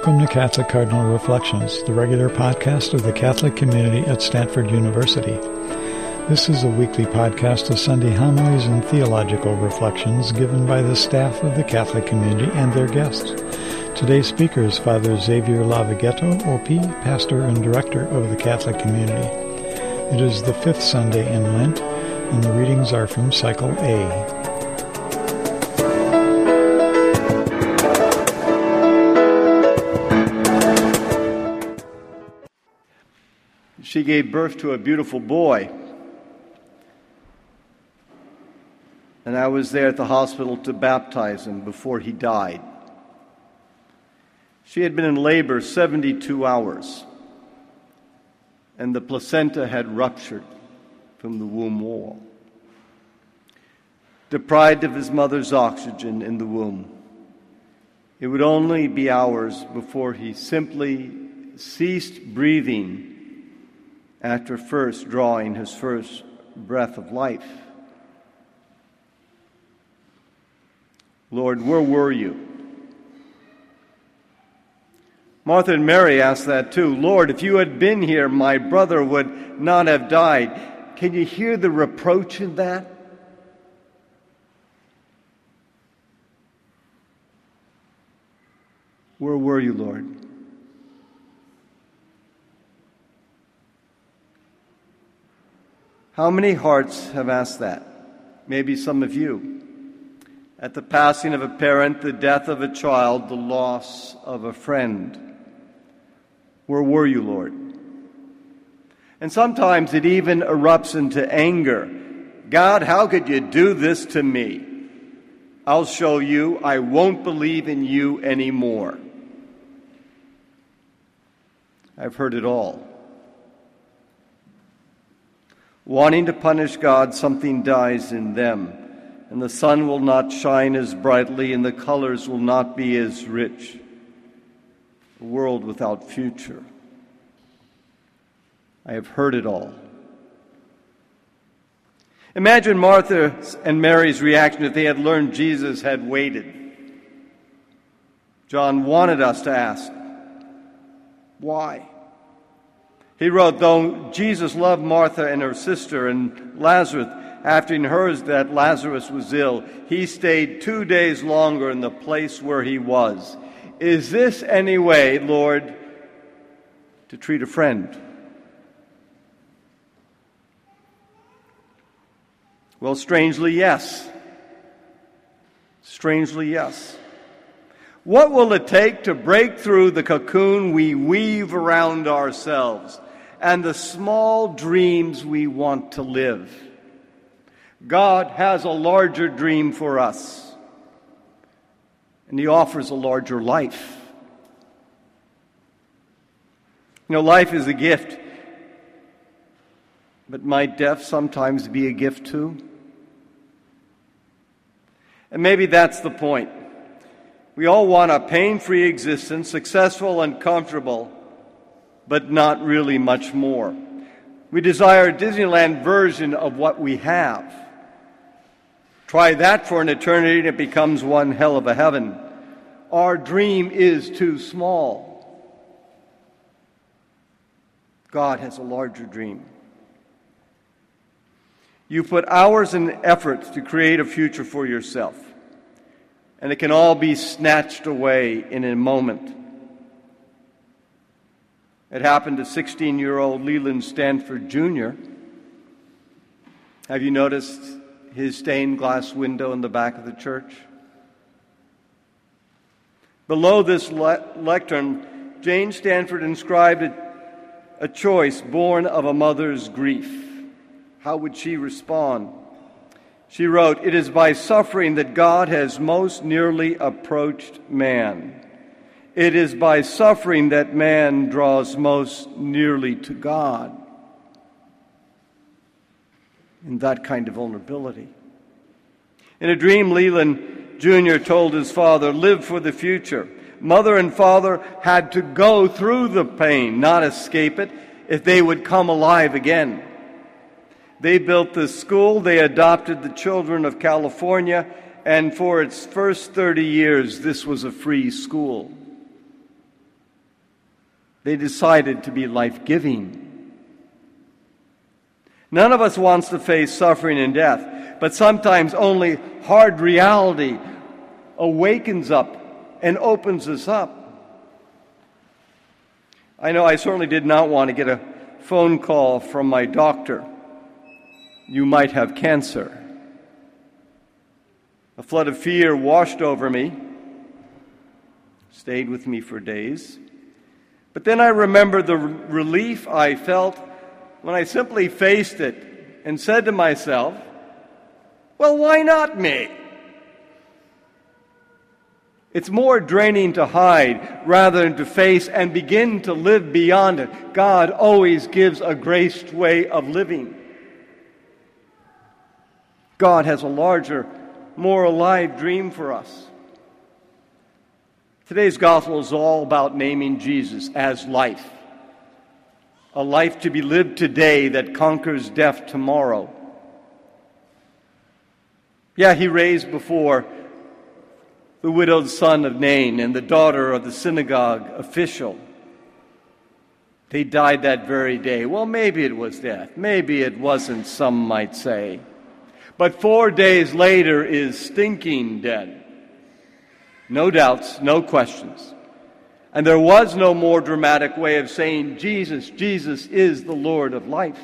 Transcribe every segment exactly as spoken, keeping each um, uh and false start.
Welcome to Catholic Cardinal Reflections, the regular podcast of the Catholic community at Stanford University. This is a weekly podcast of Sunday homilies and theological reflections given by the staff of the Catholic community and their guests. Today's speaker is Father Xavier Lavighetto, O P, pastor and director of the Catholic community. It is the fifth Sunday in Lent, and the readings are from Cycle A. She gave birth to a beautiful boy, and I was there at the hospital to baptize him before he died. She had been in labor seventy-two hours, and the placenta had ruptured from the womb wall. Deprived of his mother's oxygen in the womb, it would only be hours before he simply ceased breathing after first drawing his first breath of life. Lord, where were you? Martha and Mary asked that too. Lord, if you had been here, my brother would not have died. Can you hear the reproach in that? Where were you, Lord? How many hearts have asked that? Maybe some of you. At the passing of a parent, the death of a child, the loss of a friend. Where were you, Lord? And sometimes it even erupts into anger. God, how could you do this to me? I'll show you. I won't believe in you anymore. I've heard it all. Wanting to punish God, something dies in them, and the sun will not shine as brightly, and the colors will not be as rich. A world without future. I have heard it all. Imagine Martha and Mary's reaction if they had learned Jesus had waited. John wanted us to ask, why? He wrote, though Jesus loved Martha and her sister and Lazarus, after he heard that Lazarus was ill, he stayed two days longer in the place where he was. Is this any way, Lord, to treat a friend? Well, strangely, yes. Strangely, yes. What will it take to break through the cocoon we weave around ourselves and the small dreams we want to live? God has a larger dream for us, and He offers a larger life. You know, life is a gift, but might death sometimes be a gift too? And maybe that's the point. We all want a pain-free existence, successful and comfortable, but not really much more. We desire a Disneyland version of what we have. Try that for an eternity and it becomes one hell of a heaven. Our dream is too small. God has a larger dream. You put hours and efforts to create a future for yourself, and it can all be snatched away in a moment. It happened to sixteen-year-old Leland Stanford Junior Have you noticed his stained glass window in the back of the church? Below this le- lectern, Jane Stanford inscribed a, a choice born of a mother's grief. How would she respond? She wrote, "It is by suffering that God has most nearly approached man. It is by suffering that man draws most nearly to God." In that kind of vulnerability. In a dream, Leland Junior told his father, "Live for the future." Mother and father had to go through the pain, not escape it, if they would come alive again. They built this school, they adopted the children of California, and for its first thirty years, this was a free school. They decided to be life-giving. None of us wants to face suffering and death, but sometimes only hard reality awakens up and opens us up. I know I certainly did not want to get a phone call from my doctor. You might have cancer. A flood of fear washed over me, stayed with me for days. But then I remember the r- relief I felt when I simply faced it and said to myself, well, why not me? It's more draining to hide rather than to face and begin to live beyond it. God always gives a graced way of living. God has a larger, more alive dream for us. Today's gospel is all about naming Jesus as life. A life to be lived today that conquers death tomorrow. Yeah, he raised before the widowed son of Nain and the daughter of the synagogue official. They died that very day. Well, maybe it was death. Maybe it wasn't, some might say. But four days later is stinking dead. No doubts, no questions. And there was no more dramatic way of saying, Jesus, Jesus is the Lord of life.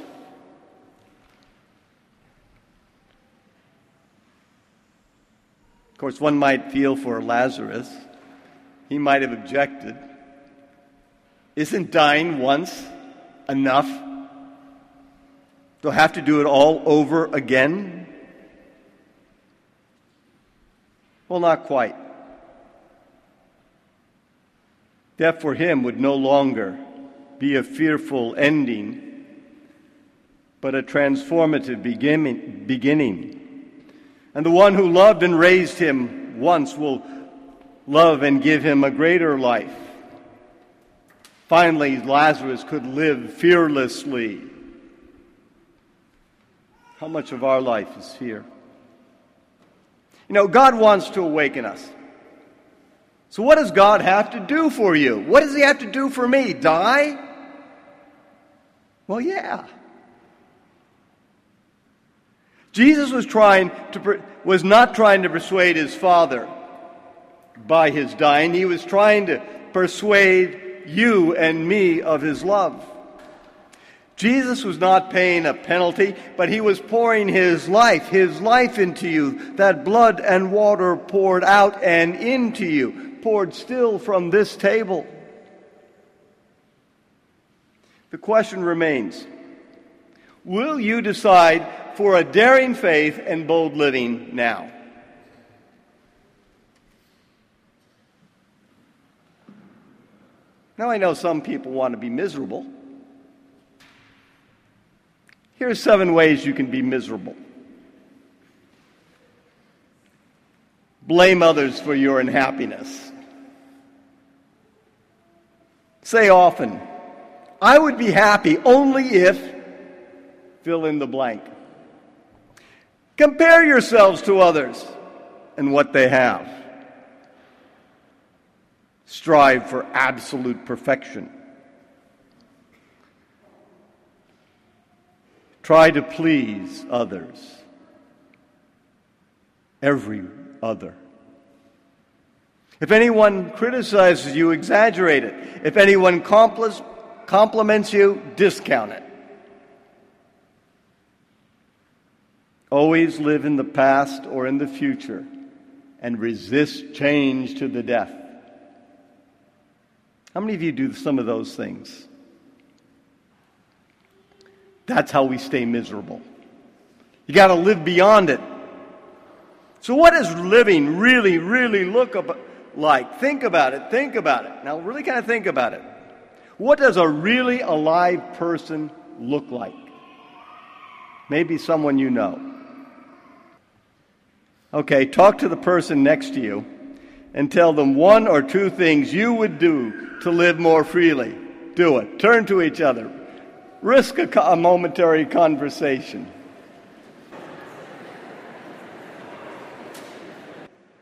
Of course, one might feel for Lazarus. He might have objected. Isn't dying once enough? Do I have to do it all over again? Well, not quite. Death for him would no longer be a fearful ending, but a transformative beginning. beginning. And the one who loved and raised him once will love and give him a greater life. Finally, Lazarus could live fearlessly. How much of our life is fear? You know, God wants to awaken us. So what does God have to do for you? What does he have to do for me? Die? Well, yeah. Jesus was trying to was not trying to persuade his Father by his dying. He was trying to persuade you and me of his love. Jesus was not paying a penalty, but he was pouring his life, his life into you, that blood and water poured out and into you, poured still from this table. The question remains, will you decide for a daring faith and bold living now? Now I know some people want to be miserable. Here are seven ways you can be miserable. Blame others for your unhappiness. Say often, I would be happy only if, fill in the blank. Compare yourselves to others and what they have. Strive for absolute perfection. Try to please others. Every other. If anyone criticizes you, exaggerate it. If anyone compl- compliments you, discount it. Always live in the past or in the future and resist change to the death. How many of you do some of those things? That's how we stay miserable. You got to live beyond it. So what does living really, really look like? Think about it. Think about it. Now, really kind of think about it. What does a really alive person look like? Maybe someone you know. Okay, talk to the person next to you and tell them one or two things you would do to live more freely. Do it. Turn to each other. Risk a, a momentary conversation.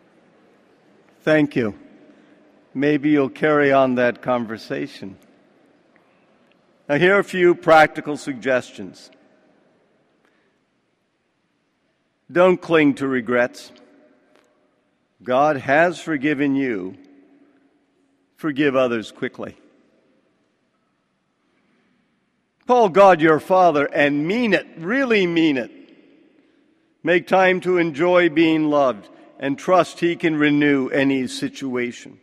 Thank you. Maybe you'll carry on that conversation. Now, here are a few practical suggestions. Don't cling to regrets. God has forgiven you. Forgive others quickly. Call God your Father and mean it, really mean it. Make time to enjoy being loved and trust He can renew any situation.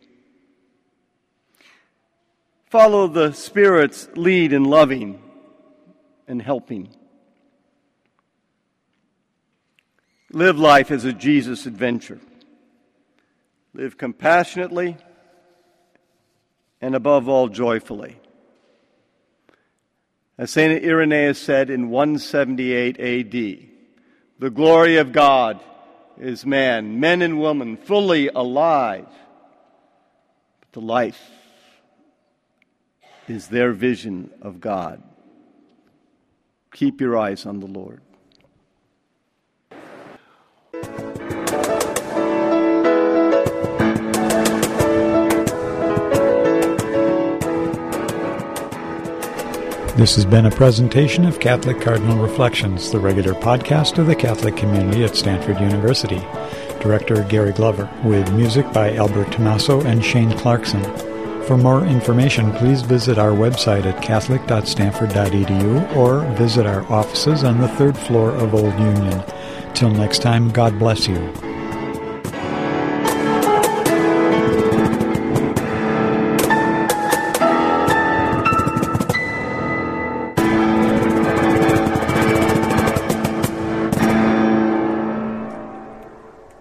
Follow the Spirit's lead in loving and helping. Live life as a Jesus adventure. Live compassionately and above all joyfully. As Saint Irenaeus said in one seventy-eight A D, the glory of God is man, men and women fully alive. But the life is their vision of God. Keep your eyes on the Lord. This has been a presentation of Catholic Cardinal Reflections, the regular podcast of the Catholic community at Stanford University. Director Gary Glover, with music by Albert Tommaso and Shane Clarkson. For more information, please visit our website at catholic dot stanford dot e d u or visit our offices on the third floor of Old Union. Till next time, God bless you.